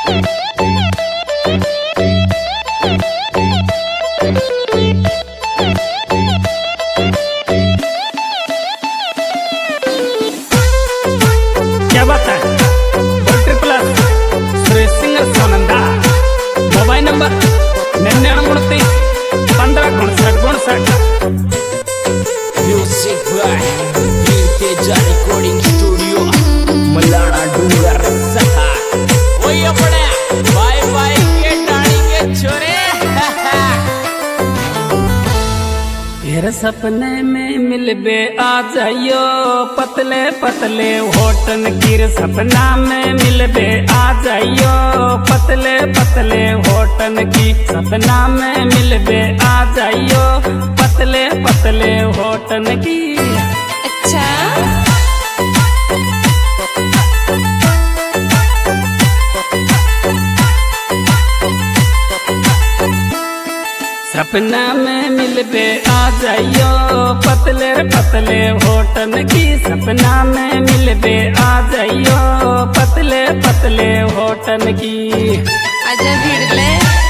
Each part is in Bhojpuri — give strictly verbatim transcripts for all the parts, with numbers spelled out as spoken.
क्या बात है plus Suresh singer Sonanda mobile number निन्यानवे उनतीस पंद्रह उनसठ उनसठ। Music by Teja recording studio Malana Dungar सहा। ओए अपने बाय बाय के टाणी के छोरे। फिर सपने में मिलबे आ जाइयो पतले पतले होटन गिर सपना में मिलबे आ जाइयो पतले पतले होटन की सपना में मिलबे आ जाइयो पतले पतले होटन की। अच्छा सपना में मिलबे आ जाइयो पतले पतले होटन की सपना में मिलबे आ जाइयो पतले पतले होटन की। आजा भिड़ले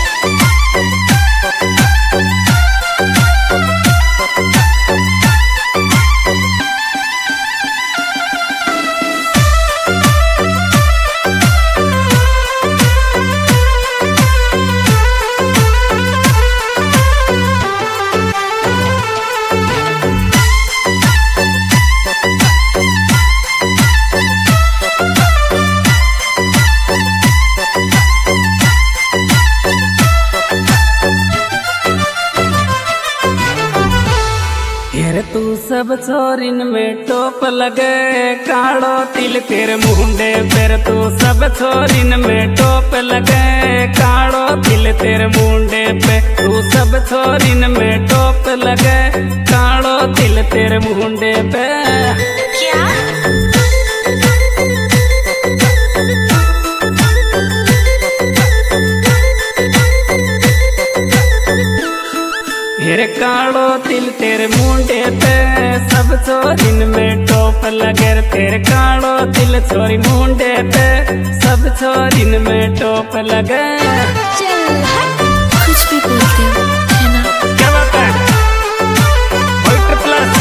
तू सब छोरिन में टोप लगे काड़ो तिल तेरे मुंडे पर तू सब छोरिन में टोप लगे काड़ो तिल तेरे मुंडे पे तू सब छोरिन में टोप लगे काड़ो तिल तेरे मुंडे पे। क्या फिर काड़ो तिल तेरे मुंडे पे सब छोरिन में टोप लगे तेरे काड़ो तिल छोरी मुंडे पे सब छोरिन में टोप लगे। चल हट कुछ भी बोलते हो है ना। क्या बात है प्लस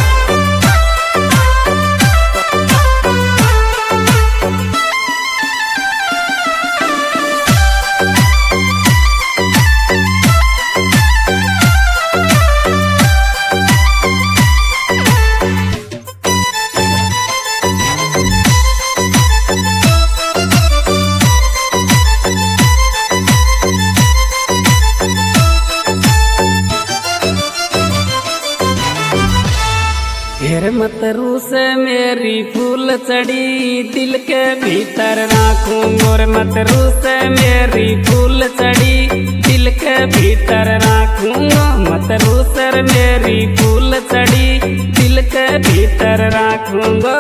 फिर मत रूस मेरी फूल चढ़ी दिल के भीतर राखूं और मत रूस मेरी फूल चढ़ी दिल के भीतर राखूं मत रूस मेरी फूल चढ़ी दिल के भीतर राखूंगा।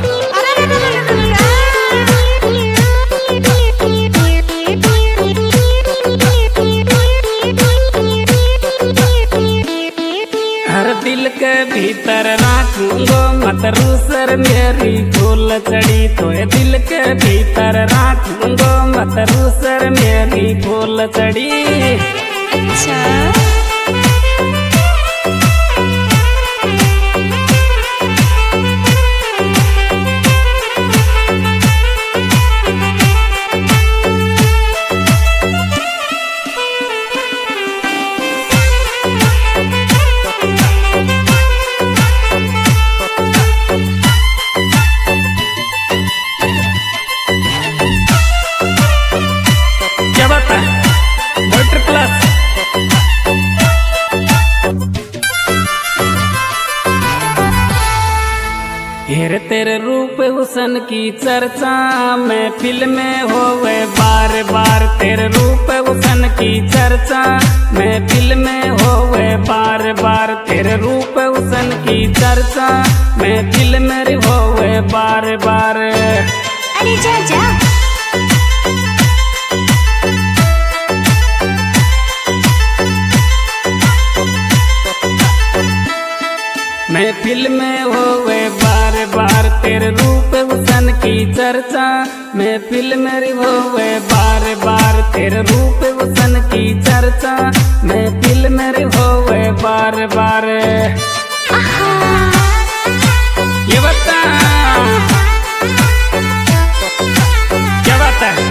हर दिल के भीतर राखूंगो मत रूसर मेरी फूल चढ़ी तो दिल के भीतर राखूंगो मत रूसर मेरी फूल चढ़ी। अच्छा प्लस फिर तेरे रूप हुसन की चर्चा मैं फिल्म में होवे बार बार तेरे रूप हुसन की चर्चा मैं फिल्म में होवे बार बार तेरे रूप हुसन की चर्चा मैं फिल्म में होवे बार बार। अरे जा जा महफिल में होवे बार बार तेरे रूप हुसन की चर्चा महफिल में होवे बार बार। तेरे रूप वसन की चर्चा मैं दिल मेरे होवे बार बार। ये बता क्या बात है?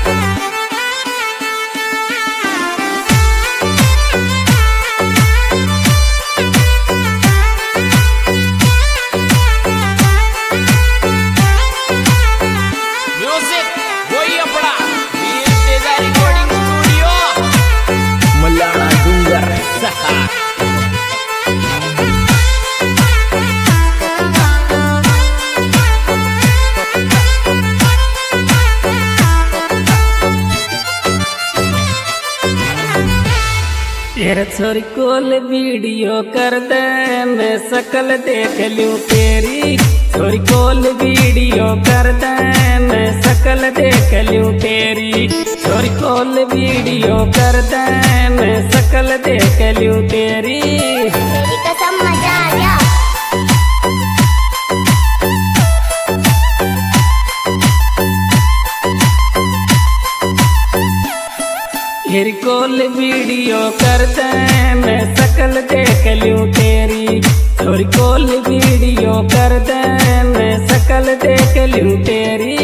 म्यूजिक वही अपना वीर तेजा रिकॉर्डिंग स्टूडियो मलाना डूंगर सहा। तेरे छोरी कोल वीडियो कर दे मैं शकल देख लूं तेरी। छोरी कोल वीडियो कर दे मैं शकल देख लूं तेरी। छोरी कोल वीडियो कर दे मैं शकल देख लूं तेरी। तेरी कसम मजा आ गया। तेरी कोल वीडियो कर दे मैं शकल देख लूं तेरी। छोरी कोल वीडियो कर दे मैं शकल देख लूं तेरी।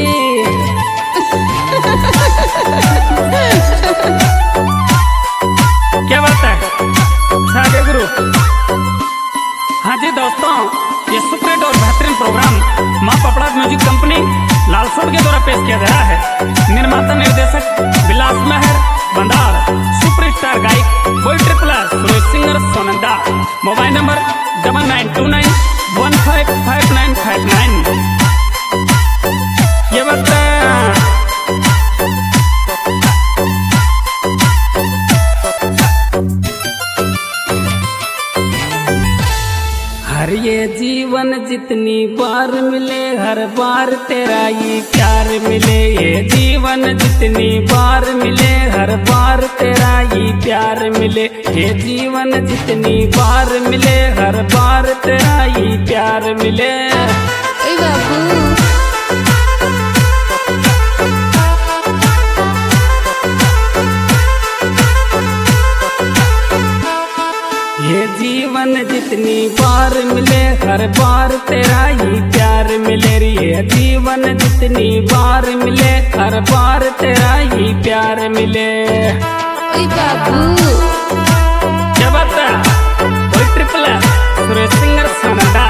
क्या बात है? सागे गुरु। हाँ जी दोस्तों, ये सुपरहिट और बेहतरीन प्रोग्राम माँ पपड़ा म्यूजिक कंपनी लालसोट के द्वारा पेश किया गया है। निर्माता निर्देशक विलास महर बंदार, सुपरस्टार गायक बोल triple Suresh singer Sonanda. Mobile number double nine two nine one five five nine five nine. ये बता हर ये जीवन जितनी बार मिले हर बार तेरा ही प्यार मिले। ये जीवन जितनी बार मिले हर बार तेरा ही प्यार मिले। ये जीवन जितनी बार मिले हर बार तेरा ही प्यार मिले। ओए बाबू ये जीवन जितनी बार मिले हर बार तेरा ही प्यार मिले। ये जीवन जितनी बार मिले हर बार तेरा ही प्यार मिले। ओए बाबू क्या बात है? कोई ट्रिपल है सुरेश सिंगर सोनंदा।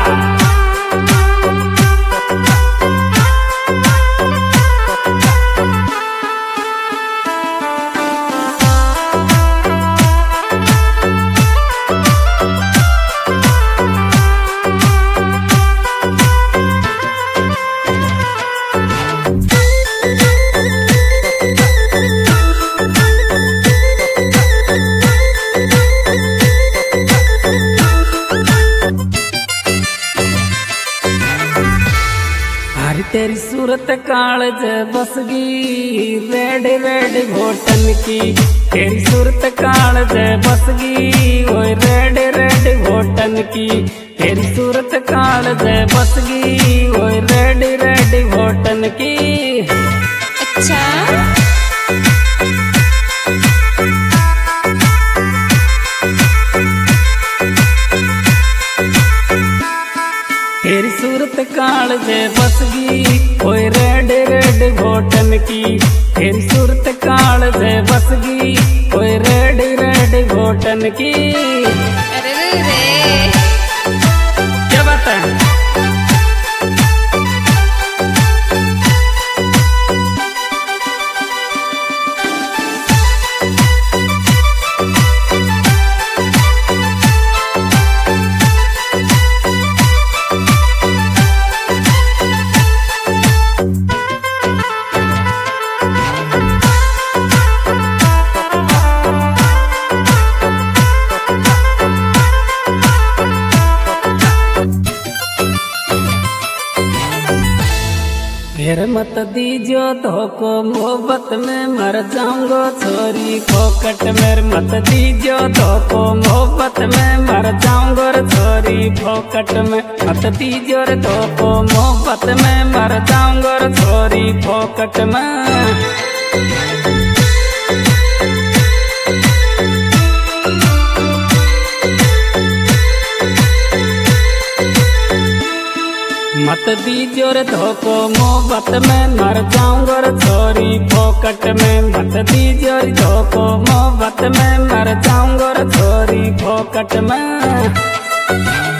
तेरी सूरत कालज बसगी रेड रेड घोटन की। तेरी सूरत कालज बसगी ओए रेड रेड घोटन की। तेरी सूरत कालज बसगी ओए रेड रेड घोटन की। अच्छा तेरी सूरत कालज बसगी ओए रेड रेड घोटन की। तेरी सूरत कालज बसगी ओए रेड रेड घोटन की। अरे रे रे क्या बात है? फिर मत दीजो धोखो मोहब्बत में मर जाऊंगो छोरी फोकट में। मत दीजो धोखो मोहब्बत में मर जाऊंगो छोरी फोकट में। मत दीजो धोखो मोहब्बत में मर जाऊंगो छोरी फोकट में। दीजो रे धोखो मोहब्बत में मर जाऊंगा रे छोरी फोकट में। मत दीजो रे धोखो मोहब्बत में मर जाऊंगा रे छोरी फोकट में।